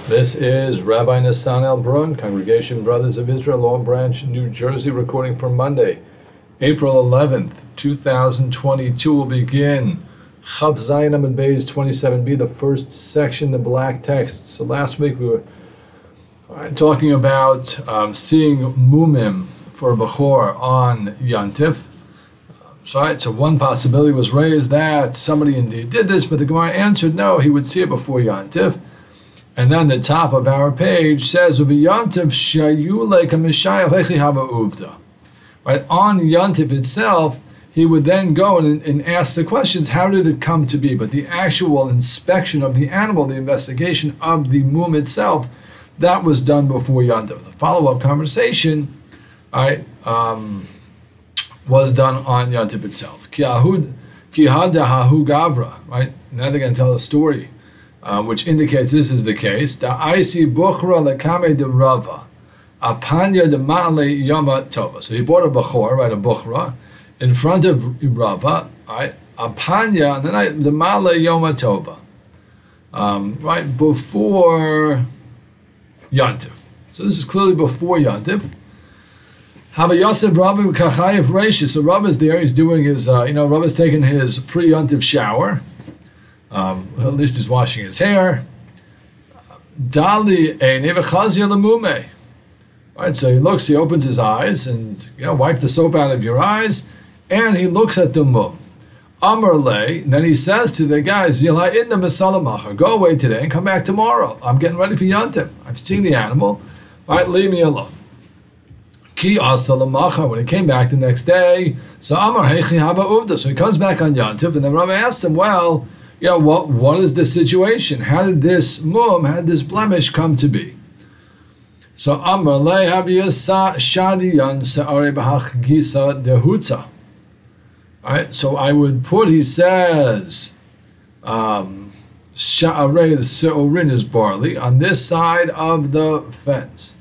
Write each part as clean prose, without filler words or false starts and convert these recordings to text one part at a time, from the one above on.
This is Rabbi Nassan Elbrun, Congregation Brothers of Israel, Long Branch, New Jersey, recording for Monday, April 11th, 2022. Will begin Chav Zayin Amud Beis 27b, the first section, the black text. So last week we were talking about seeing mumim for a bechor on Yantif. So one possibility was raised that somebody indeed did this, but the Gemara answered no, he would see it before Yantif. And then the top of our page says, right, on Yantif itself, he would then go and ask the questions, how did it come to be? But the actual inspection of the animal, the investigation of the mum itself, that was done before Yantif. The follow-up conversation, right, was done on Yantif itself. Ki hadahahu gavra, right? Now they're going to tell a story, which indicates this is the case. Da aisi bukhra lekame de rava, apanya de ma'ale yama tova. So he bought a bechor, right, a bukhra, in front of Rava, right, apanya, and then the ma'ale yama tova, right, before Yantif. So this is clearly before Yantif. Haba Yosef Rabbi Kachayev Reish. So Rabbi's there, he's doing his, Rabbi's taking his pre-Yantif shower. At least he's washing his hair. Dali Nevechazia Lamume. Right, so he opens his eyes and wipe the soap out of your eyes, and he looks at the mum. Amar Le, and then he says to the guys, Yilha Idna Masalamacha, go away today and come back tomorrow. I'm getting ready for Yantif. I've seen the animal. Right, leave me alone. Ki Asalamacha, when he came back the next day, so Amar Hechi Haba Uvda. So he comes back on Yantif, and then Rabbi asked him, well, what is the situation? How did this blemish come to be? So Amar Le Haviyasa Shadiyan Sa'are Bahach Gisa Dehutza. Right, so I would put, he says, Sha'arei Se'orin is barley on this side of the fence.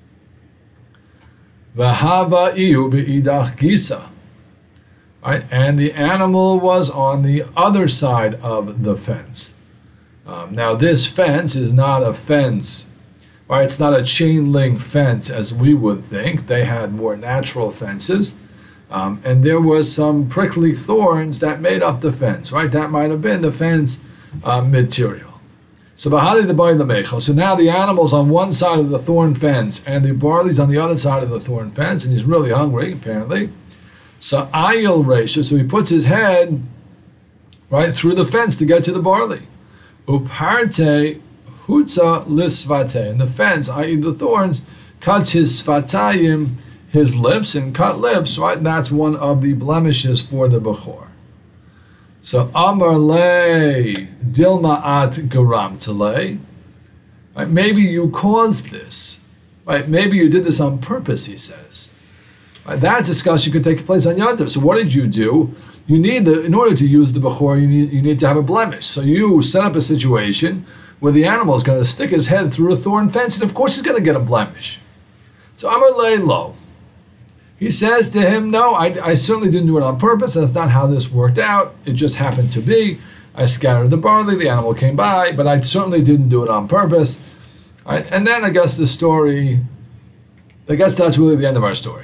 V'hava iyu be'idach gisa. Right, and the animal was on the other side of the fence. Now this fence is not a fence, right? It's not a chain link fence as we would think. They had more natural fences. And there was some prickly thorns that made up the fence, right? That might have been the fence material. So Bahali the barley lemechel. So now the animal's on one side of the thorn fence, and the barley's on the other side of the thorn fence, and he's really hungry, apparently. So Ayil Reisha, so he puts his head right through the fence to get to the barley. Uparte hutza lisvate, and the fence, i.e. the thorns, cuts his svatayim, his lips, and cut lips, right? That's one of the blemishes for the bechor. So Amar Le Dilma at Garam Tale. Right? Maybe you caused this. Right? Maybe you did this on purpose, he says. Right? That discussion could take place on Yantif. So what did you do? You need in order to use the bechor, you need to have a blemish. So you set up a situation where the animal is going to stick his head through a thorn fence, and of course he's going to get a blemish. So Amar Le Lo. He says to him, no, I certainly didn't do it on purpose. That's not how this worked out. It just happened to be. I scattered the barley, the animal came by, but I certainly didn't do it on purpose. All right? And then I guess that's really the end of our story.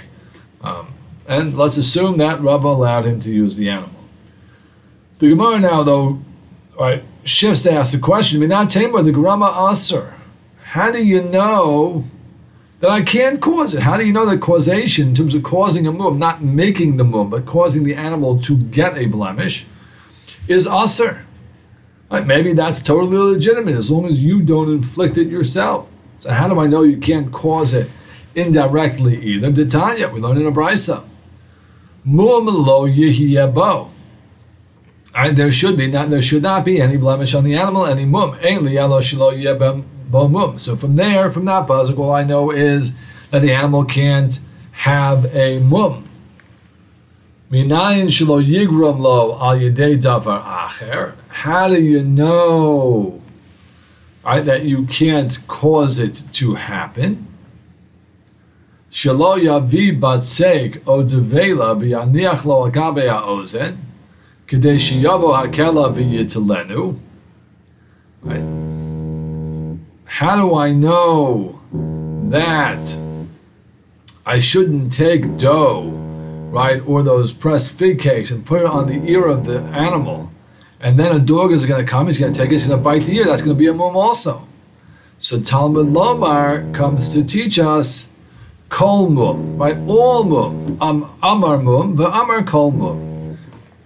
And let's assume that Rabbah allowed him to use the animal. The Gemara now, though, shifts to ask the question, Minat Tamar, the Grama Aser. How do you know that I can't cause it? How do you know that causation, in terms of causing a mum, not making the mum, but causing the animal to get a blemish, is aser? Right? Maybe that's totally legitimate as long as you don't inflict it yourself. So how do I know you can't cause it indirectly either? D'Tanya, we learn in a brisa. Mum lo yihiyabo. There should not be any blemish on the animal, any mum. Ein liyalo shelo yebem. So from that pasuk, all I know is that the animal can't have a mum. Minayin shelo yigrom lo al yedei davar acher. How do you know, right, that you can't cause it to happen? Shelo yavi batsek odevela v'yaniach lo agabe ha'ozen kedei sheyavo hakela v'yitzalenu. Right. how do I know that I shouldn't take dough, right, or those pressed fig cakes and put it on the ear of the animal, and then a dog is going to come, he's going to take it, he's going to bite the ear, that's going to be a mum also. So Talmud Lomar comes to teach us kol mum, right, all mum, amar mum, v'amar kol mum.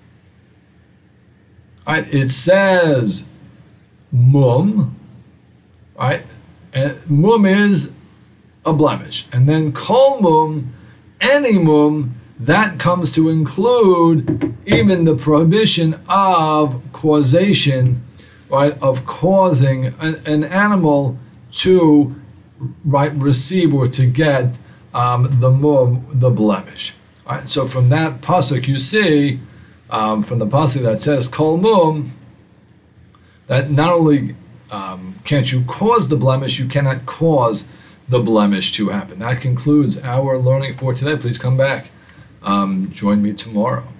Right, it says mum, right, and mum is a blemish, and then kol mum, any mum, that comes to include even the prohibition of causation, right, of causing an animal to, right, receive or to get the mum, the blemish. Right? So from that pasuk you see, from the pasuk that says kol mum, that not only can't you cause the blemish, you cannot cause the blemish to happen. That concludes our learning for today. Please come back. Join me tomorrow.